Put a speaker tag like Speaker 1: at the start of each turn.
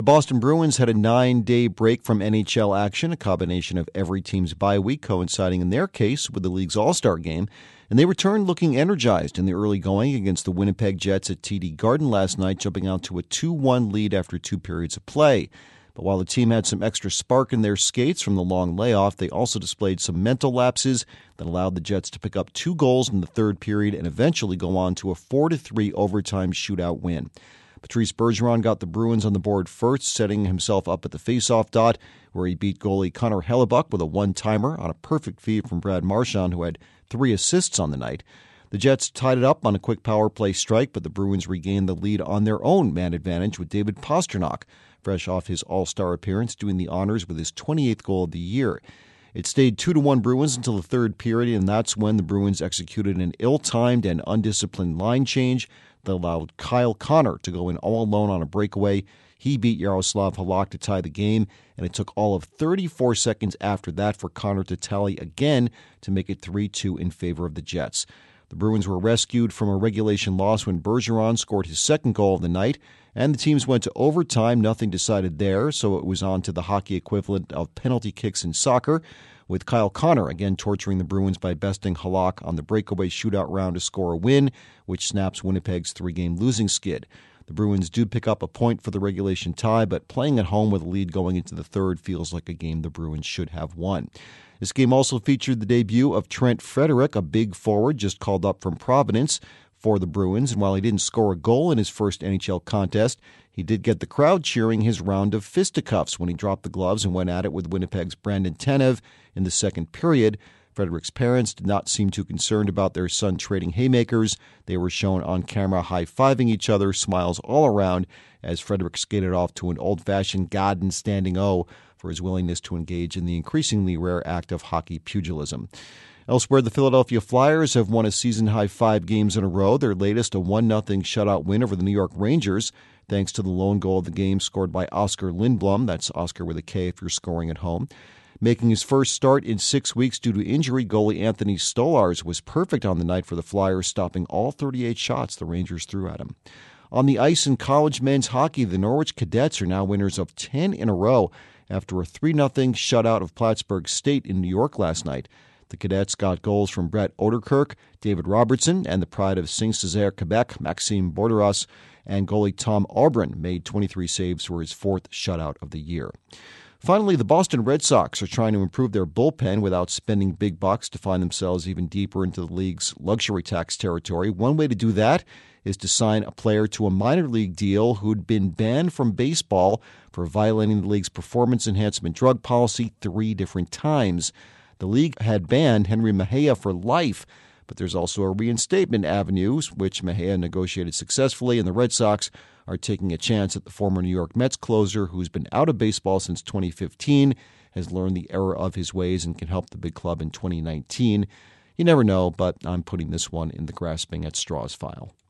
Speaker 1: Boston Bruins had a 9-day break from NHL action, a combination of every team's bye week coinciding in their case with the league's All-Star game, and they returned looking energized in the early going against the Winnipeg Jets at TD Garden last night, jumping out to a 2-1 lead after 2 periods of play. But while the team had some extra spark in their skates from the long layoff, they also displayed some mental lapses that allowed the Jets to pick up 2 goals in the third period and eventually go on to a 4-3 overtime shootout win. Patrice Bergeron got the Bruins on the board first, setting himself up at the faceoff dot, where he beat goalie Connor Hellebuyck with a one-timer on a perfect feed from Brad Marchand, who had 3 assists on the night. The Jets tied it up on a quick power play strike, but the Bruins regained the lead on their own man advantage with David Pastrnak, fresh off his All-Star appearance, doing the honors with his 28th goal of the year. It stayed 2-1 Bruins until the third period, and that's when the Bruins executed an ill-timed and undisciplined line change that allowed Kyle Connor to go in all alone on a breakaway. He beat Yaroslav Halak to tie the game, and it took all of 34 seconds after that for Connor to tally again to make it 3-2 in favor of the Jets. The Bruins were rescued from a regulation loss when Bergeron scored his second goal of the night, and the teams went to overtime. Nothing decided there, so it was on to the hockey equivalent of penalty kicks in soccer, with Kyle Connor again torturing the Bruins by besting Halak on the breakaway shootout round to score a win, which snaps Winnipeg's 3-game losing skid. The Bruins do pick up a point for the regulation tie, but playing at home with a lead going into the third feels like a game the Bruins should have won. This game also featured the debut of Trent Frederic, a big forward just called up from Providence for the Bruins, and while he didn't score a goal in his first NHL contest, he did get the crowd cheering his round of fisticuffs when he dropped the gloves and went at it with Winnipeg's Brandon Tanev in the second period. Frederic's parents did not seem too concerned about their son trading haymakers. They were shown on camera high-fiving each other, smiles all around, as Frederic skated off to an old-fashioned Godden standing O for his willingness to engage in the increasingly rare act of hockey pugilism. Elsewhere, the Philadelphia Flyers have won a season-high 5 games in a row, their latest a 1-0 shutout win over the New York Rangers, thanks to the lone goal of the game scored by Oscar Lindblom. That's Oscar with a K if you're scoring at home. Making his first start in 6 weeks due to injury, goalie Anthony Stolarz was perfect on the night for the Flyers, stopping all 38 shots the Rangers threw at him. On the ice in college men's hockey, the Norwich Cadets are now winners of 10 in a row after a 3-0 shutout of Plattsburgh State in New York last night. The Cadets got goals from Brett Oderkirk, David Robertson, and the pride of Saint-Césaire, Quebec, Maxime Borderas, and goalie Tom Albrin made 23 saves for his 4th shutout of the year. Finally, the Boston Red Sox are trying to improve their bullpen without spending big bucks to find themselves even deeper into the league's luxury tax territory. One way to do that is to sign a player to a minor league deal who'd been banned from baseball for violating the league's performance enhancement drug policy 3 different times. The league had banned Henry Mejia for life, but there's also a reinstatement avenue, which Mejia negotiated successfully, and the Red Sox are taking a chance at the former New York Mets closer, who's been out of baseball since 2015, has learned the error of his ways, and can help the big club in 2019. You never know, but I'm putting this one in the grasping at straws file.